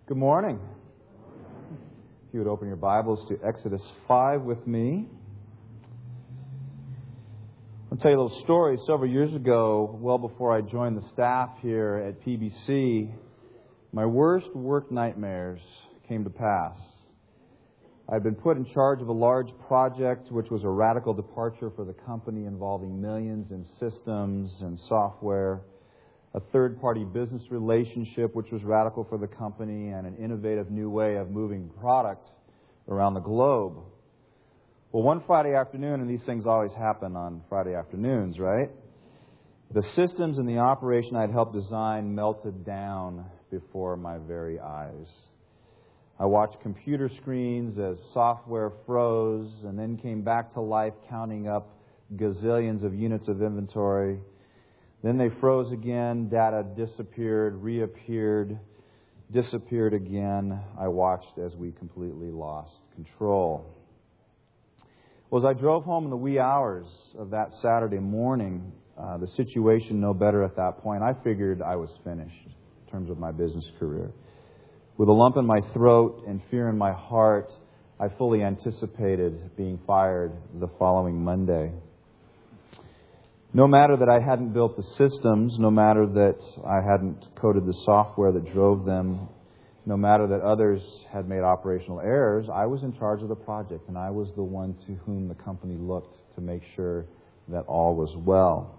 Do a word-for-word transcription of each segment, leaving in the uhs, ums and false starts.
Good morning. If you would open your Bibles to Exodus five with me. I'll tell you a little story. Several years ago, well before I joined the staff here at P B C, my worst work nightmares came to pass. I'd been put in charge of a large project which was a radical departure for the company, involving millions in systems and software, a third-party business relationship which was radical for the company, and an innovative new way of moving product around the globe. Well, one Friday afternoon, and these things always happen on Friday afternoons, right? The systems and the operation I'd helped design melted down before my very eyes. I watched computer screens as software froze and then came back to life, counting up gazillions of units of inventory. Then they froze again, data disappeared, reappeared, disappeared again. I watched as we completely lost control. Well, as I drove home in the wee hours of that Saturday morning, uh, the situation no better at that point, I figured I was finished in terms of my business career. With a lump in my throat and fear in my heart, I fully anticipated being fired the following Monday. No matter that I hadn't built the systems, no matter that I hadn't coded the software that drove them, no matter that others had made operational errors, I was in charge of the project, and I was the one to whom the company looked to make sure that all was well.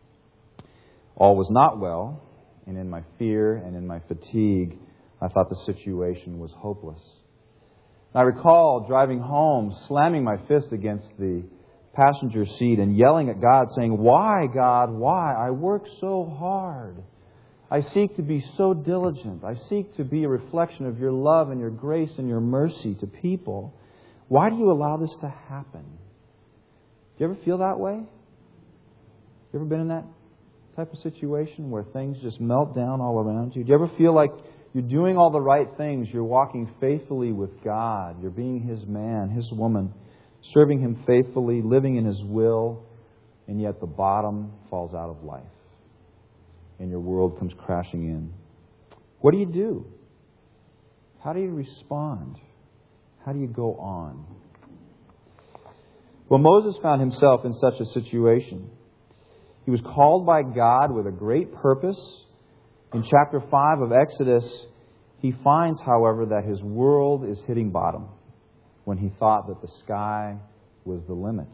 All was not well, and in my fear and in my fatigue, I thought the situation was hopeless. I recall driving home, slamming my fist against the passenger seat and yelling at God, saying, "Why, God, why? I work so hard. I seek to be so diligent. I seek to be a reflection of your love and your grace and your mercy to people. Why do you allow this to happen?" Do you ever feel that way? You ever been in that type of situation where things just melt down all around you? Do you ever feel like you're doing all the right things? You're walking faithfully with God. You're being His man, His woman, serving Him faithfully, living in His will, and yet the bottom falls out of life and your world comes crashing in. What do you do? How do you respond? How do you go on? Well, Moses found himself in such a situation. He was called by God with a great purpose. In chapter five of Exodus, he finds, however, that his world is hitting bottom when he thought that the sky was the limit.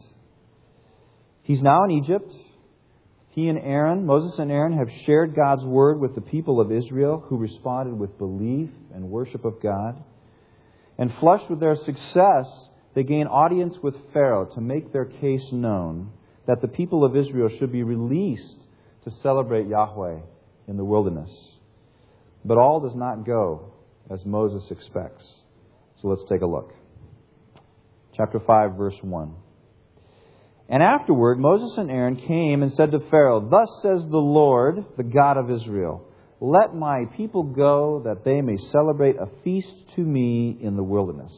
He's now in Egypt. He and Aaron, Moses and Aaron, have shared God's word with the people of Israel, who responded with belief and worship of God. And flushed with their success, they gain audience with Pharaoh to make their case known that the people of Israel should be released to celebrate Yahweh in the wilderness. But all does not go as Moses expects. So let's take a look. Chapter five, verse one. "And afterward Moses and Aaron came and said to Pharaoh, 'Thus says the Lord, the God of Israel, let my people go, that they may celebrate a feast to me in the wilderness.'"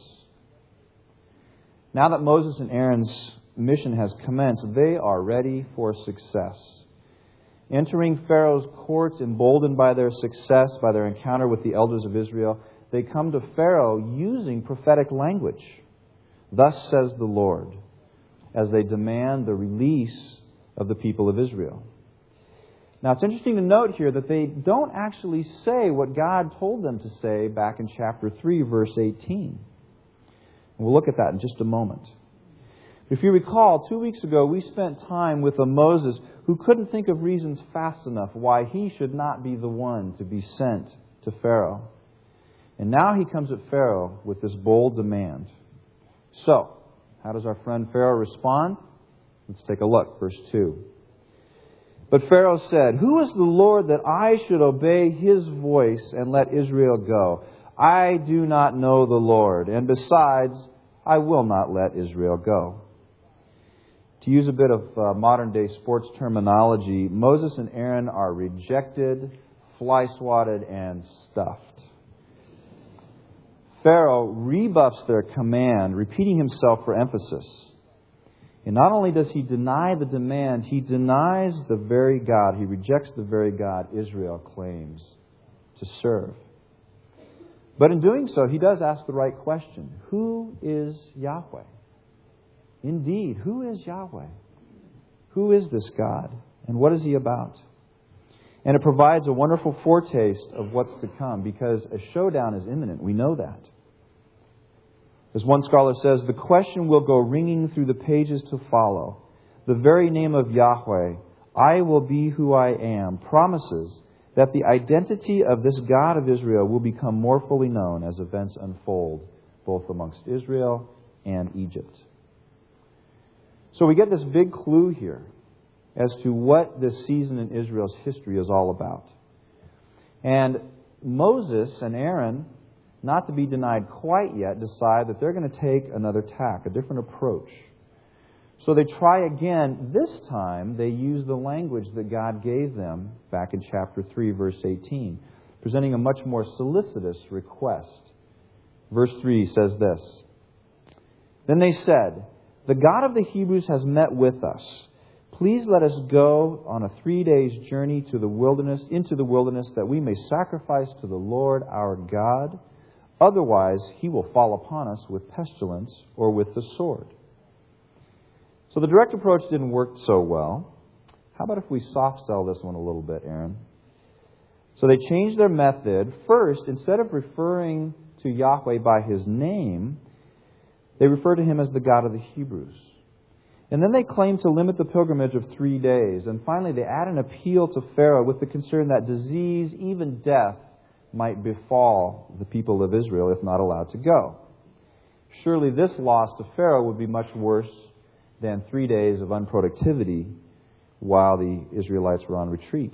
Now that Moses and Aaron's mission has commenced, they are ready for success. Entering Pharaoh's courts, emboldened by their success, by their encounter with the elders of Israel, they come to Pharaoh using prophetic language. "Thus says the Lord," as they demand the release of the people of Israel. Now, it's interesting to note here that they don't actually say what God told them to say back in chapter three, verse eighteen. And we'll look at that in just a moment. If you recall, two weeks ago, we spent time with a Moses who couldn't think of reasons fast enough why he should not be the one to be sent to Pharaoh. And now he comes at Pharaoh with this bold demand. So, how does our friend Pharaoh respond? Let's take a look. Verse two. "But Pharaoh said, 'Who is the Lord that I should obey His voice and let Israel go? I do not know the Lord, and besides, I will not let Israel go.'" To use a bit of uh, modern-day sports terminology, Moses and Aaron are rejected, fly-swatted, and stuffed. Pharaoh rebuffs their command, repeating himself for emphasis. And not only does he deny the demand, he denies the very God, he rejects the very God Israel claims to serve. But in doing so, he does ask the right question. Who is Yahweh? Indeed, who is Yahweh? Who is this God? And what is He about? And it provides a wonderful foretaste of what's to come, because a showdown is imminent. We know that. As one scholar says, the question will go ringing through the pages to follow. The very name of Yahweh, I will be who I am, promises that the identity of this God of Israel will become more fully known as events unfold, both amongst Israel and Egypt. So we get this big clue here as to what this season in Israel's history is all about. And Moses and Aaron, not to be denied quite yet, decide that they're going to take another tack, a different approach. So they try again. This time they use the language that God gave them back in chapter three, verse eighteen, presenting a much more solicitous request. Verse three says this, Then they said, The God of the Hebrews has met with us. Please let us go on a three days journey to the wilderness, into the wilderness, that we may sacrifice to the Lord our God. Otherwise, He will fall upon us with pestilence or with the sword. So the direct approach didn't work so well. How about if we soft sell this one a little bit, Aaron? So they changed their method. First, instead of referring to Yahweh by His name, they refer to Him as the God of the Hebrews. And then they claim to limit the pilgrimage of three days. And finally, they add an appeal to Pharaoh with the concern that disease, even death, might befall the people of Israel if not allowed to go. Surely this loss to Pharaoh would be much worse than three days of unproductivity while the Israelites were on retreat.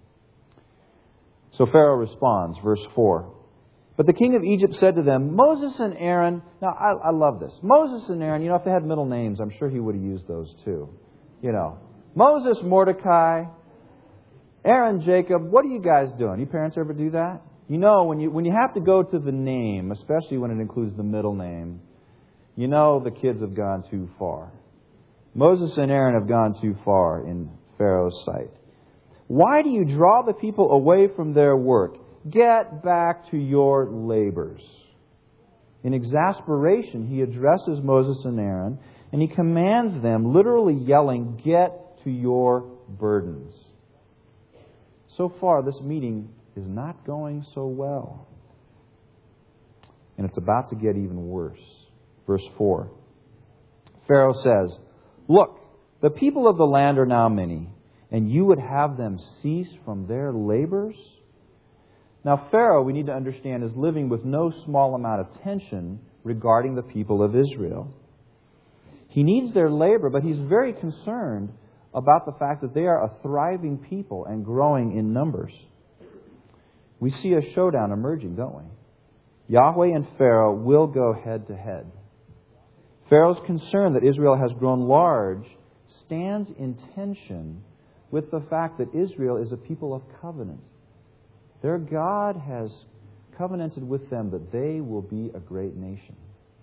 So Pharaoh responds, verse four. But the king of Egypt said to them, Moses and Aaron, now I, I love this. Moses and Aaron, you know, if they had middle names, I'm sure he would have used those too. You know, Moses, Mordecai, Aaron, Jacob, what are you guys doing? You parents ever do that? You know, when you when you have to go to the name, especially when it includes the middle name, you know the kids have gone too far. Moses and Aaron have gone too far in Pharaoh's sight. Why do you draw the people away from their work? Get back to your labors. In exasperation, he addresses Moses and Aaron, and he commands them, literally yelling, get to your burdens. So far, this meeting is not going so well. And it's about to get even worse. Verse four. Pharaoh says, Look, the people of the land are now many, and you would have them cease from their labors? Now, Pharaoh, we need to understand, is living with no small amount of tension regarding the people of Israel. He needs their labor, but he's very concerned about the fact that they are a thriving people and growing in numbers. We see a showdown emerging, don't we? Yahweh and Pharaoh will go head to head. Pharaoh's concern that Israel has grown large stands in tension with the fact that Israel is a people of covenant. Their God has covenanted with them that they will be a great nation.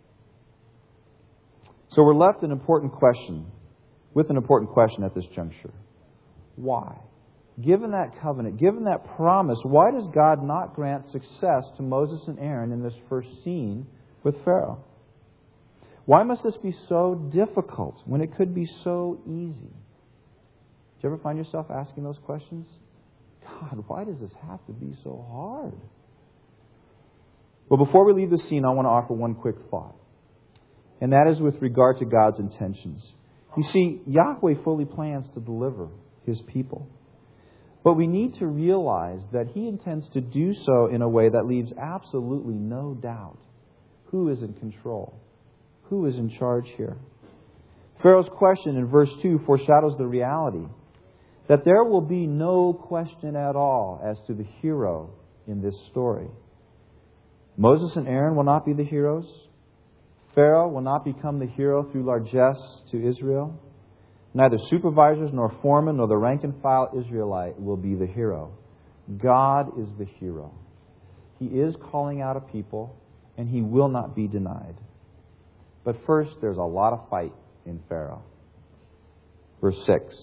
So we're left an important question, with an important question at this juncture. Why? Given that covenant, given that promise, why does God not grant success to Moses and Aaron in this first scene with Pharaoh? Why must this be so difficult when it could be so easy? Do you ever find yourself asking those questions? God, why does this have to be so hard? Well, before we leave the scene, I want to offer one quick thought. And that is with regard to God's intentions. You see, Yahweh fully plans to deliver His people. But we need to realize that He intends to do so in a way that leaves absolutely no doubt who is in control, who is in charge here. Pharaoh's question in verse two foreshadows the reality that there will be no question at all as to the hero in this story. Moses and Aaron will not be the heroes. Pharaoh will not become the hero through largesse to Israel. Neither supervisors nor foremen nor the rank and file Israelite will be the hero. God is the hero. He is calling out a people, and He will not be denied. But first, there's a lot of fight in Pharaoh. Verse six.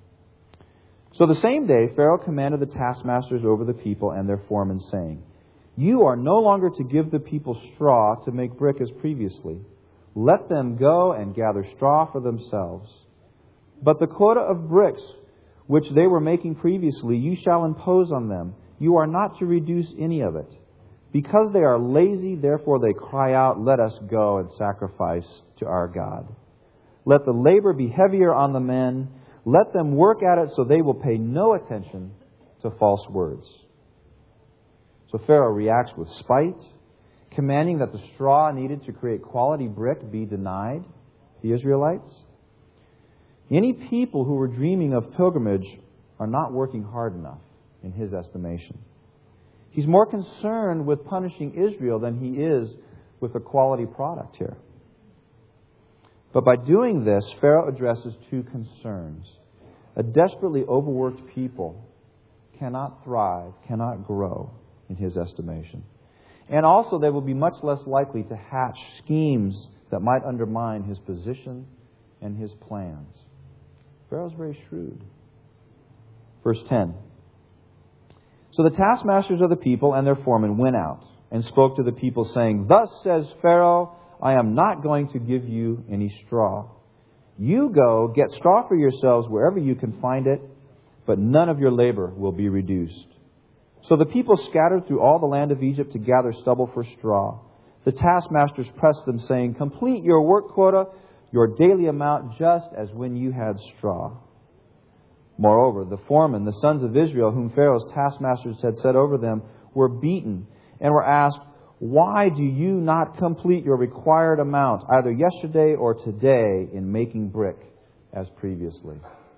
So the same day, Pharaoh commanded the taskmasters over the people and their foremen, saying, You are no longer to give the people straw to make brick as previously. Let them go and gather straw for themselves. But the quota of bricks which they were making previously, you shall impose on them. You are not to reduce any of it. Because they are lazy, therefore they cry out, let us go and sacrifice to our God. Let the labor be heavier on the men. Let them work at it so they will pay no attention to false words. So Pharaoh reacts with spite, commanding that the straw needed to create quality brick be denied the Israelites. Any people who were dreaming of pilgrimage are not working hard enough in his estimation. He's more concerned with punishing Israel than he is with a quality product here. But by doing this, Pharaoh addresses two concerns. A desperately overworked people cannot thrive, cannot grow in his estimation. And also they will be much less likely to hatch schemes that might undermine his position and his plans. Pharaoh's very shrewd. Verse ten. So the taskmasters of the people and their foremen went out and spoke to the people, saying, Thus says Pharaoh, I am not going to give you any straw. You go, get straw for yourselves wherever you can find it, but none of your labor will be reduced. So the people scattered through all the land of Egypt to gather stubble for straw. The taskmasters pressed them, saying, Complete your work quota, your daily amount, just as when you had straw. Moreover, the foremen, the sons of Israel, whom Pharaoh's taskmasters had set over them, were beaten and were asked, Why do you not complete your required amount, either yesterday or today, in making brick as previously?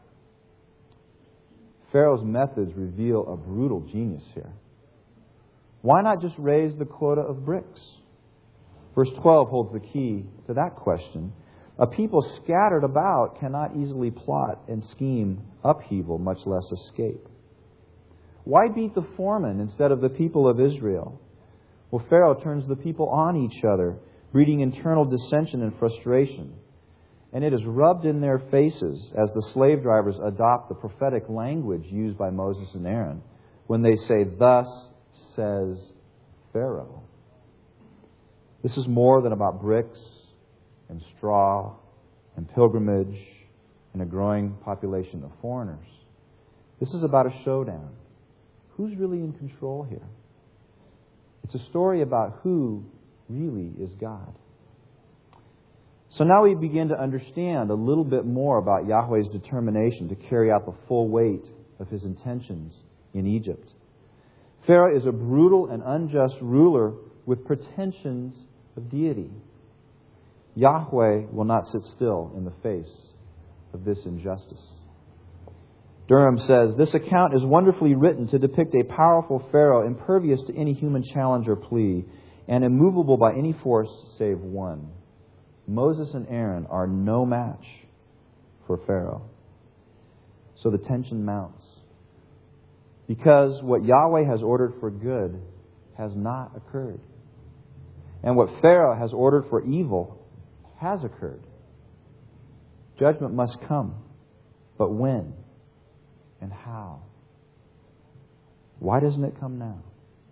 Pharaoh's methods reveal a brutal genius here. Why not just raise the quota of bricks? Verse twelve holds the key to that question. A people scattered about cannot easily plot and scheme upheaval, much less escape. Why beat the foreman instead of the people of Israel? Well, Pharaoh turns the people on each other, breeding internal dissension and frustration. And it is rubbed in their faces as the slave drivers adopt the prophetic language used by Moses and Aaron when they say, Thus says Pharaoh. This is more than about bricks and straw and pilgrimage and a growing population of foreigners. This is about a showdown. Who's really in control here? It's a story about who really is God. So now we begin to understand a little bit more about Yahweh's determination to carry out the full weight of his intentions in Egypt. Pharaoh is a brutal and unjust ruler with pretensions of deity. Yahweh will not sit still in the face of this injustice. Durham says, This account is wonderfully written to depict a powerful Pharaoh impervious to any human challenge or plea and immovable by any force save one. Moses and Aaron are no match for Pharaoh. So the tension mounts. Because what Yahweh has ordered for good has not occurred. And what Pharaoh has ordered for evil has occurred. Judgment must come. But when? And how? Why doesn't it come now?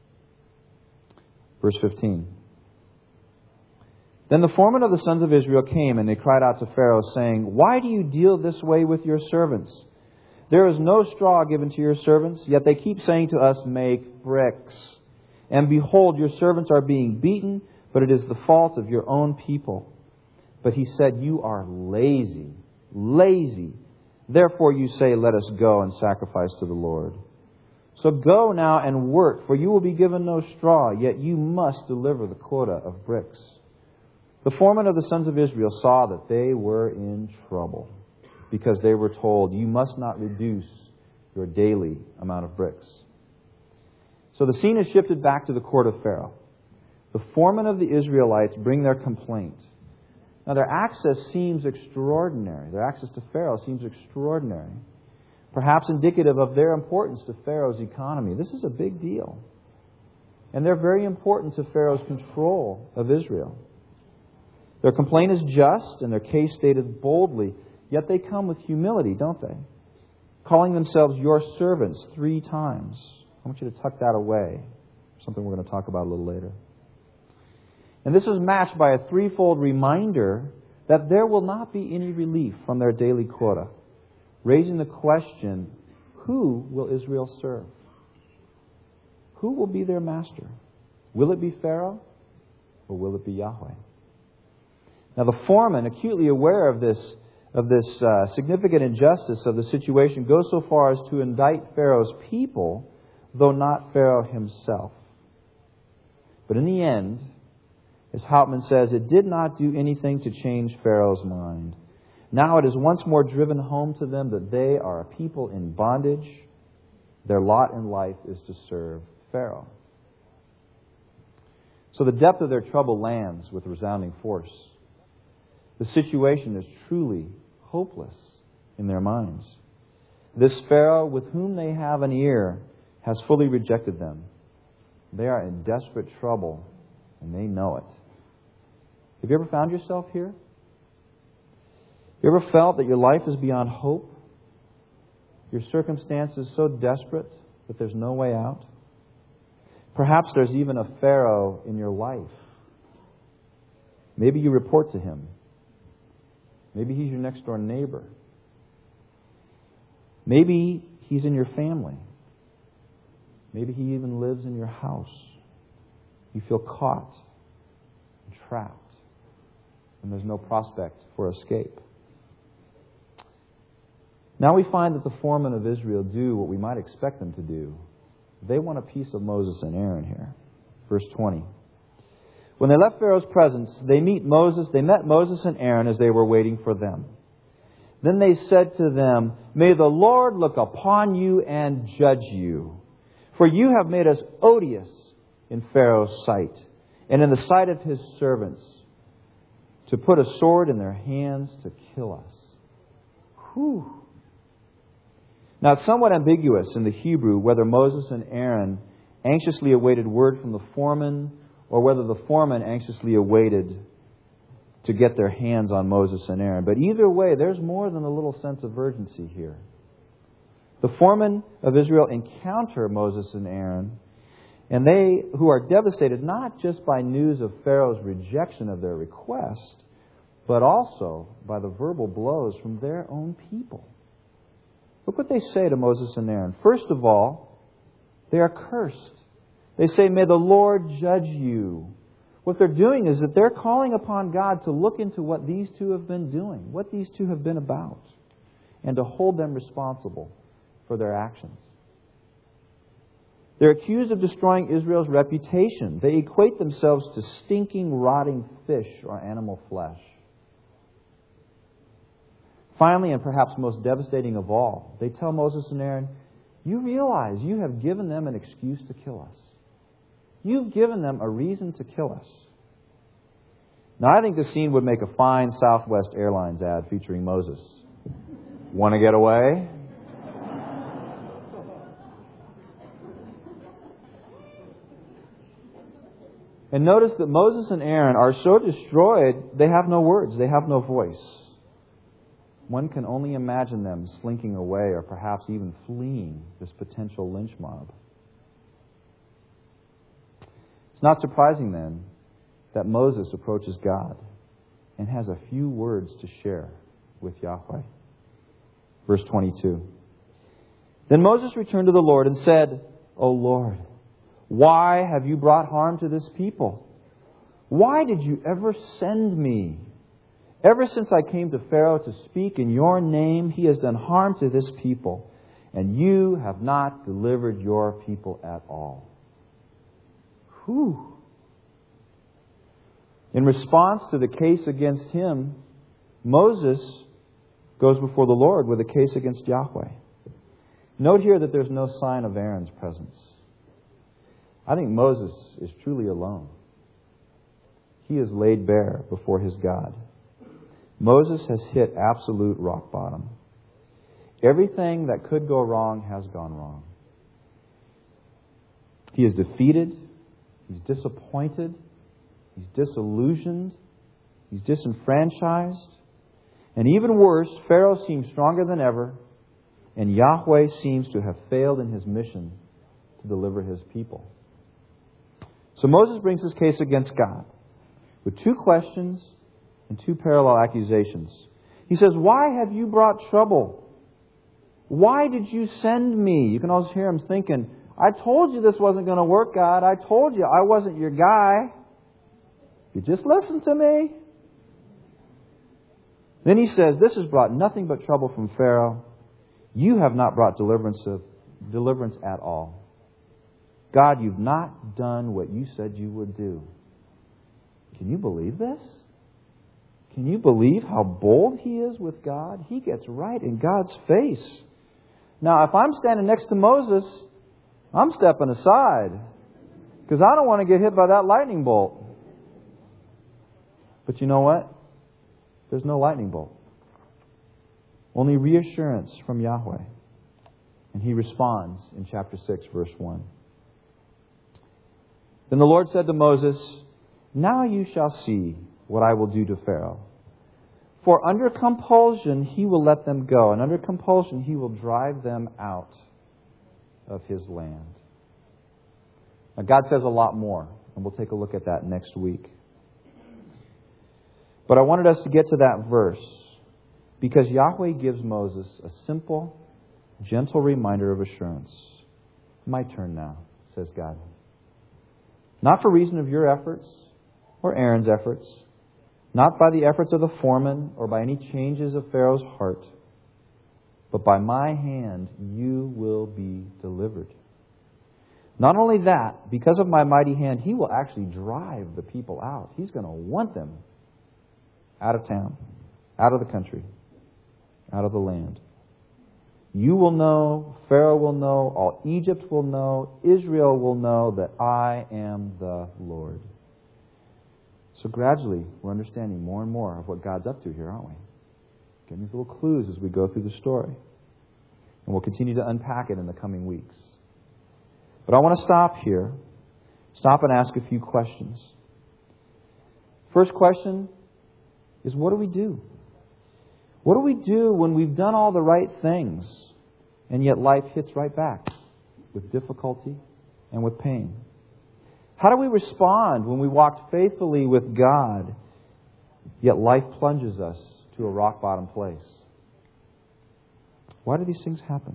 Verse fifteen. Then the foreman of the sons of Israel came, and they cried out to Pharaoh, saying, Why do you deal this way with your servants? There is no straw given to your servants, yet they keep saying to us, Make bricks. And behold, your servants are being beaten, but it is the fault of your own people. But he said, You are lazy, lazy. Therefore you say, Let us go and sacrifice to the Lord. So go now and work, for you will be given no straw, yet you must deliver the quota of bricks. The foreman of the sons of Israel saw that they were in trouble, because they were told, You must not reduce your daily amount of bricks. So the scene is shifted back to the court of Pharaoh. The foremen of the Israelites bring their complaint. Now their access seems extraordinary. Their access to Pharaoh seems extraordinary. Perhaps indicative of their importance to Pharaoh's economy. This is a big deal. And they're very important to Pharaoh's control of Israel. Their complaint is just and their case stated boldly, yet they come with humility, don't they? Calling themselves your servants three times. I want you to tuck that away. something we're going to talk about a little later. And this is matched by a threefold reminder that there will not be any relief from their daily quota, raising the question, who will Israel serve? Who will be their master? Will it be Pharaoh or will it be Yahweh? Now the foreman, acutely aware of this, of this uh, significant injustice of the situation, goes so far as to indict Pharaoh's people, though not Pharaoh himself. But in the end, as Hauptmann says, it did not do anything to change Pharaoh's mind. Now it is once more driven home to them that they are a people in bondage. Their lot in life is to serve Pharaoh. So the depth of their trouble lands with resounding force. The situation is truly hopeless in their minds. This Pharaoh, with whom they have an ear, has fully rejected them. They are in desperate trouble, and they know it. Have you ever found yourself here? You ever felt that your life is beyond hope? Your circumstances so desperate that there's no way out? Perhaps there's even a Pharaoh in your life. Maybe you report to him. Maybe he's your next door neighbor. Maybe he's in your family. Maybe he even lives in your house. You feel caught and trapped, and there's no prospect for escape. Now we find that the foremen of Israel do what we might expect them to do. They want a piece of Moses and Aaron here. Verse twenty. When they left Pharaoh's presence, they meet Moses. They met Moses and Aaron as they were waiting for them. Then they said to them, "May the Lord look upon you and judge you. For you have made us odious in Pharaoh's sight, and in the sight of his servants, to put a sword in their hands to kill us." Whew. Now, it's somewhat ambiguous in the Hebrew whether Moses and Aaron anxiously awaited word from the foreman or whether the foreman anxiously awaited to get their hands on Moses and Aaron. But either way, there's more than a little sense of urgency here. The foremen of Israel encounter Moses and Aaron, and they who are devastated not just by news of Pharaoh's rejection of their request, but also by the verbal blows from their own people. Look what they say to Moses and Aaron. First of all, they are cursed. They say, "May the Lord judge you." What they're doing is that they're calling upon God to look into what these two have been doing, what these two have been about, and to hold them responsible for their actions. They're accused of destroying Israel's reputation. They equate themselves to stinking, rotting fish or animal flesh. Finally, and perhaps most devastating of all, they tell Moses and Aaron, "You realize you have given them an excuse to kill us. You've given them a reason to kill us." Now, I think this scene would make a fine Southwest Airlines ad featuring Moses. Want to get away? And notice that Moses and Aaron are so destroyed, they have no words, they have no voice. One can only imagine them slinking away or perhaps even fleeing this potential lynch mob. It's not surprising then that Moses approaches God and has a few words to share with Yahweh. Verse twenty-two. Then Moses returned to the Lord and said, "O Lord, why have you brought harm to this people? Why did you ever send me? Ever since I came to Pharaoh to speak in your name, he has done harm to this people, and you have not delivered your people at all." Whew. In response to the case against him, Moses goes before the Lord with a case against Yahweh. Note here that there's no sign of Aaron's presence. I think Moses is truly alone. He is laid bare before his God. Moses has hit absolute rock bottom. Everything that could go wrong has gone wrong. He is defeated. He's disappointed. He's disillusioned. He's disenfranchised. And even worse, Pharaoh seems stronger than ever, and Yahweh seems to have failed in his mission to deliver his people. So Moses brings his case against God with two questions and two parallel accusations. He says, why have you brought trouble? Why did you send me? You can always hear him thinking, I told you this wasn't going to work, God. I told you I wasn't your guy. You just listen to me. Then he says, this has brought nothing but trouble from Pharaoh. You have not brought deliverance, of, deliverance at all. God, you've not done what you said you would do. Can you believe this? Can you believe how bold he is with God? He gets right in God's face. Now, if I'm standing next to Moses, I'm stepping aside because I don't want to get hit by that lightning bolt. But you know what? There's no lightning bolt. Only reassurance from Yahweh. And he responds in chapter six, verse one. Then the Lord said to Moses, now you shall see what I will do to Pharaoh. For under compulsion he will let them go, and under compulsion he will drive them out of his land. Now God says a lot more, and we'll take a look at that next week. But I wanted us to get to that verse because Yahweh gives Moses a simple, gentle reminder of assurance. My turn now, says God. Not for reason of your efforts or Aaron's efforts, not by the efforts of the foreman or by any changes of Pharaoh's heart, but by my hand you will be delivered. Not only that, because of my mighty hand, he will actually drive the people out. He's going to want them out of town, out of the country, out of the land. You will know, Pharaoh will know, all Egypt will know, Israel will know that I am the Lord. So gradually, we're understanding more and more of what God's up to here, aren't we? Getting these little clues as we go through the story. And we'll continue to unpack it in the coming weeks. But I want to stop here, stop and ask a few questions. First question is, what do we do? What do we do when we've done all the right things and yet life hits right back with difficulty and with pain? How do we respond when we walked faithfully with God, yet life plunges us to a rock bottom place? Why do these things happen?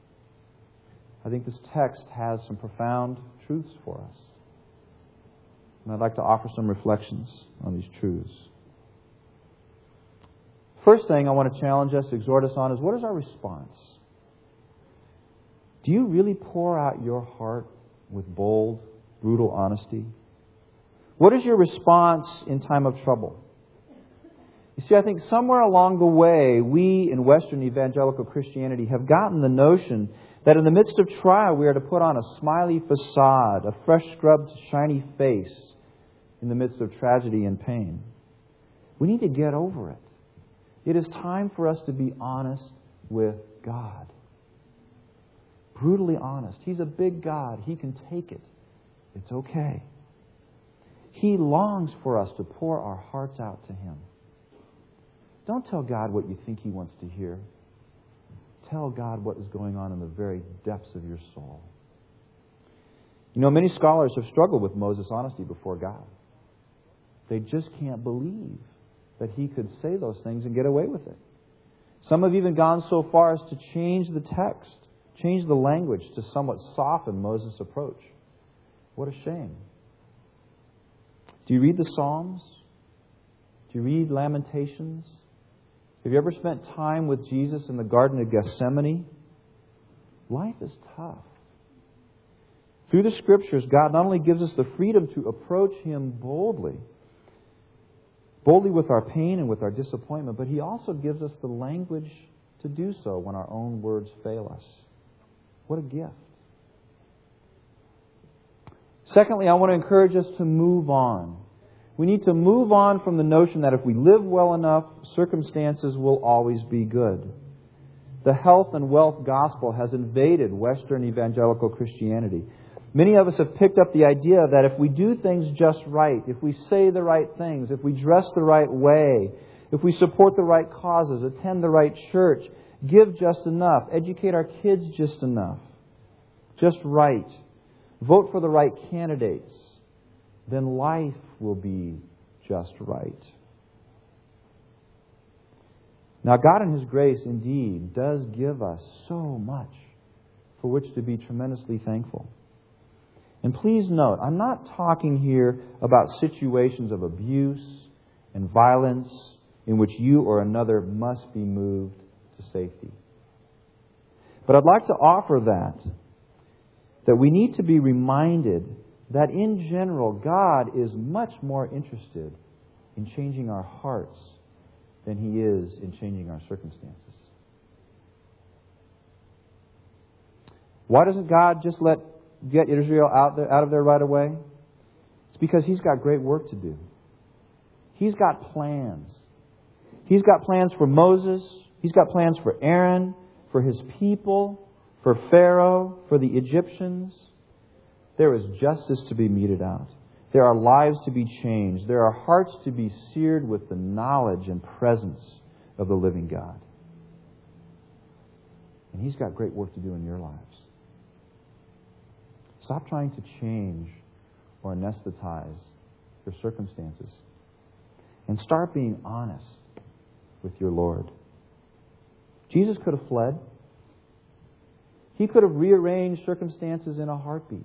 I think this text has some profound truths for us. And I'd like to offer some reflections on these truths. First thing I want to challenge us, exhort us on, is what is our response? Do you really pour out your heart with bold, brutal honesty? What is your response in time of trouble? You see, I think somewhere along the way, we in Western evangelical Christianity have gotten the notion that in the midst of trial, we are to put on a smiley facade, a fresh scrubbed, shiny face in the midst of tragedy and pain. We need to get over it. It is time for us to be honest with God. Brutally honest. He's a big God. He can take it. It's okay. He longs for us to pour our hearts out to Him. Don't tell God what you think He wants to hear. Tell God what is going on in the very depths of your soul. You know, many scholars have struggled with Moses' honesty before God. They just can't believe that he could say those things and get away with it. Some have even gone so far as to change the text, change the language to somewhat soften Moses' approach. What a shame. Do you read the Psalms? Do you read Lamentations? Have you ever spent time with Jesus in the Garden of Gethsemane? Life is tough. Through the Scriptures, God not only gives us the freedom to approach Him boldly, boldly with our pain and with our disappointment, but He also gives us the language to do so when our own words fail us. What a gift. Secondly, I want to encourage us to move on. We need to move on from the notion that if we live well enough, circumstances will always be good. The health and wealth gospel has invaded Western evangelical Christianity. Many of us have picked up the idea that if we do things just right, if we say the right things, if we dress the right way, if we support the right causes, attend the right church, give just enough, educate our kids just enough, just right, vote for the right candidates, then life will be just right. Now, God in His grace indeed does give us so much for which to be tremendously thankful. And please note, I'm not talking here about situations of abuse and violence in which you or another must be moved to safety. But I'd like to offer that, that we need to be reminded that in general, God is much more interested in changing our hearts than He is in changing our circumstances. Why doesn't God just let get Israel out there, out of there right away? It's because He's got great work to do. He's got plans. He's got plans for Moses. He's got plans for Aaron, for His people, for Pharaoh, for the Egyptians. There is justice to be meted out. There are lives to be changed. There are hearts to be seared with the knowledge and presence of the living God. And He's got great work to do in your lives. Stop trying to change or anesthetize your circumstances. And start being honest with your Lord. Jesus could have fled. He could have rearranged circumstances in a heartbeat.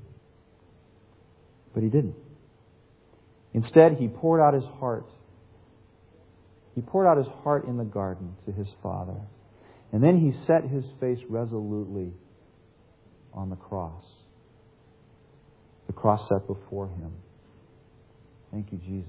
But He didn't. Instead, He poured out His heart. He poured out His heart in the garden to His Father. And then He set His face resolutely on the cross. The cross set before Him. Thank you, Jesus.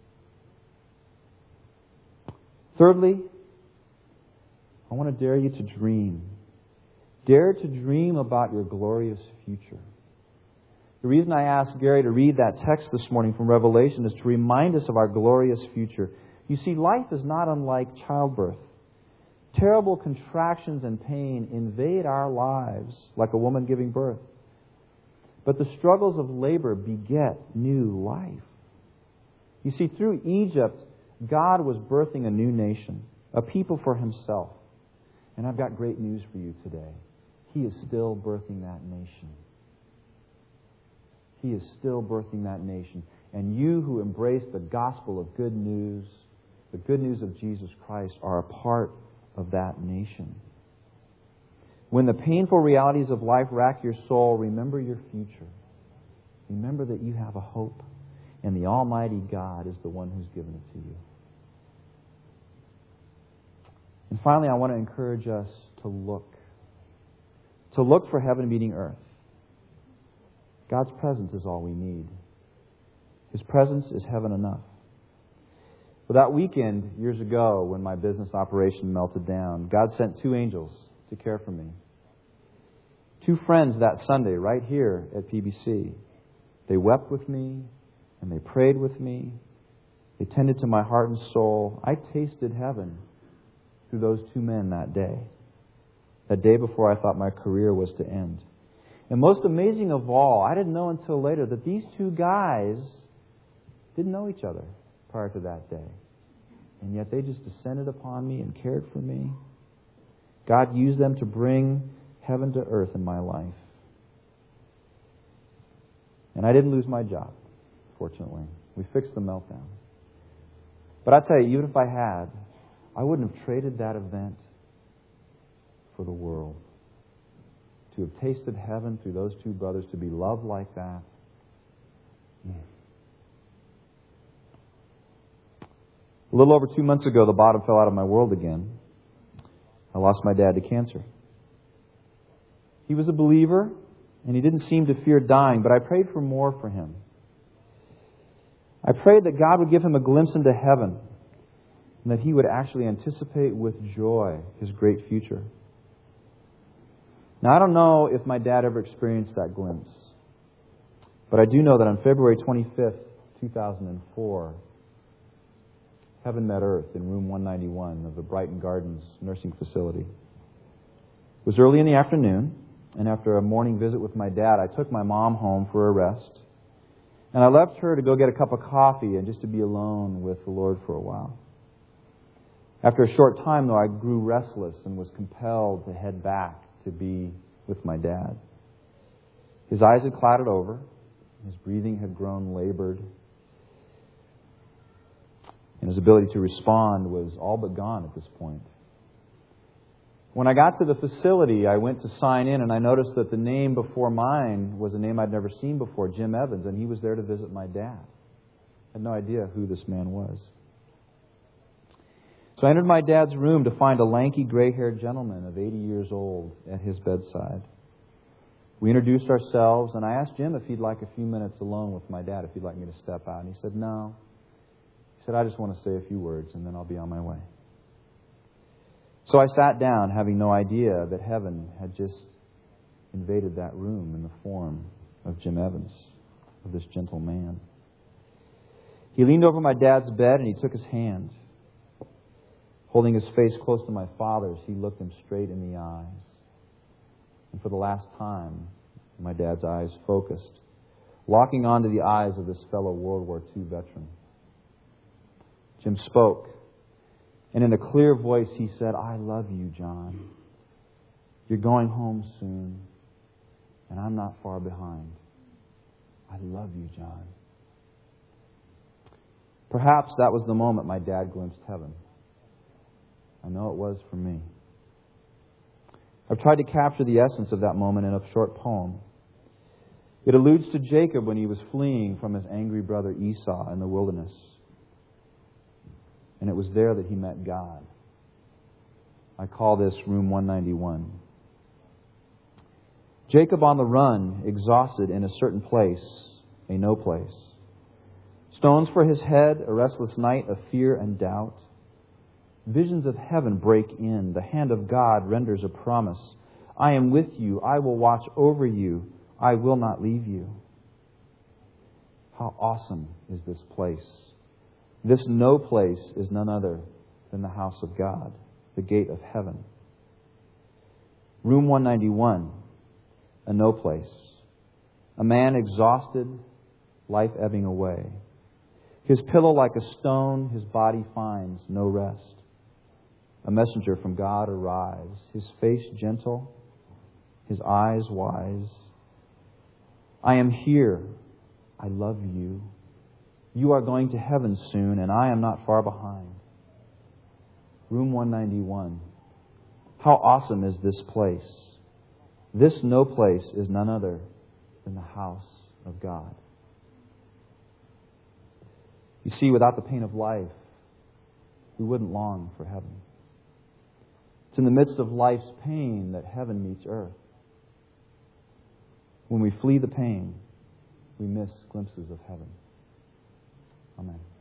Thirdly, I want to dare you to dream. Dare to dream about your glorious future. The reason I asked Gary to read that text this morning from Revelation is to remind us of our glorious future. You see, life is not unlike childbirth. Terrible contractions and pain invade our lives like a woman giving birth. But the struggles of labor beget new life. You see, through Egypt, God was birthing a new nation, a people for Himself. And I've got great news for you today. He is still birthing that nation. He is still birthing that nation. And you who embrace the gospel of good news, the good news of Jesus Christ, are a part of that nation. When the painful realities of life rack your soul, remember your future. Remember that you have a hope. And the Almighty God is the one who's given it to you. And finally, I want to encourage us to look. To look for heaven meeting earth. God's presence is all we need. His presence is heaven enough. Well, that weekend, years ago, when my business operation melted down, God sent two angels to care for me. Two friends that Sunday, right here at P B C. They wept with me, and they prayed with me. They tended to my heart and soul. I tasted heaven through those two men that day. That day before I thought my career was to end. And most amazing of all, I didn't know until later that these two guys didn't know each other prior to that day. And yet they just descended upon me and cared for me. God used them to bring heaven to earth in my life. And I didn't lose my job, fortunately. We fixed the meltdown. But I tell you, even if I had, I wouldn't have traded that event for the world. To have tasted heaven through those two brothers, to be loved like that. A little over two months ago, the bottom fell out of my world again. I lost my dad to cancer. He was a believer, and he didn't seem to fear dying, but I prayed for more for him. I prayed that God would give him a glimpse into heaven, and that he would actually anticipate with joy his great future. Now, I don't know if my dad ever experienced that glimpse, but I do know that on February twenty-fifth, two thousand four, heaven met earth in room one ninety-one of the Brighton Gardens nursing facility. It was early in the afternoon, and after a morning visit with my dad, I took my mom home for a rest. And I left her to go get a cup of coffee and just to be alone with the Lord for a while. After a short time, though, I grew restless and was compelled to head back to be with my dad. His eyes had clouded over. His breathing had grown labored. And his ability to respond was all but gone at this point. When I got to the facility, I went to sign in, and I noticed that the name before mine was a name I'd never seen before, Jim Evans, and he was there to visit my dad. I had no idea who this man was. So I entered my dad's room to find a lanky, gray-haired gentleman of eighty years old at his bedside. We introduced ourselves, and I asked Jim if he'd like a few minutes alone with my dad, if he'd like me to step out. And he said, no. He said, I just want to say a few words, and then I'll be on my way. So I sat down, having no idea that heaven had just invaded that room in the form of Jim Evans, of this gentle man. He leaned over my dad's bed and he took his hand. Holding his face close to my father's, he looked him straight in the eyes. And for the last time, my dad's eyes focused, locking onto the eyes of this fellow World War Two veteran. Jim spoke. And in a clear voice, he said, I love you, John. You're going home soon, and I'm not far behind. I love you, John. Perhaps that was the moment my dad glimpsed heaven. I know it was for me. I've tried to capture the essence of that moment in a short poem. It alludes to Jacob when he was fleeing from his angry brother Esau in the wilderness. And it was there that he met God. I call this Room one ninety-one. Jacob on the run, exhausted in a certain place, a no place. Stones for his head, a restless night of fear and doubt. Visions of heaven break in. The hand of God renders a promise. I am with you. I will watch over you. I will not leave you. How awesome is this place? This no place is none other than the house of God, the gate of heaven. Room one ninety-one, a no place. A man exhausted, life ebbing away. His pillow like a stone, his body finds no rest. A messenger from God arrives, his face gentle, his eyes wise. I am here. I love you. You are going to heaven soon, and I am not far behind. Room one ninety-one. How awesome is this place? This no place is none other than the house of God. You see, without the pain of life, we wouldn't long for heaven. It's in the midst of life's pain that heaven meets earth. When we flee the pain, we miss glimpses of heaven. Amen.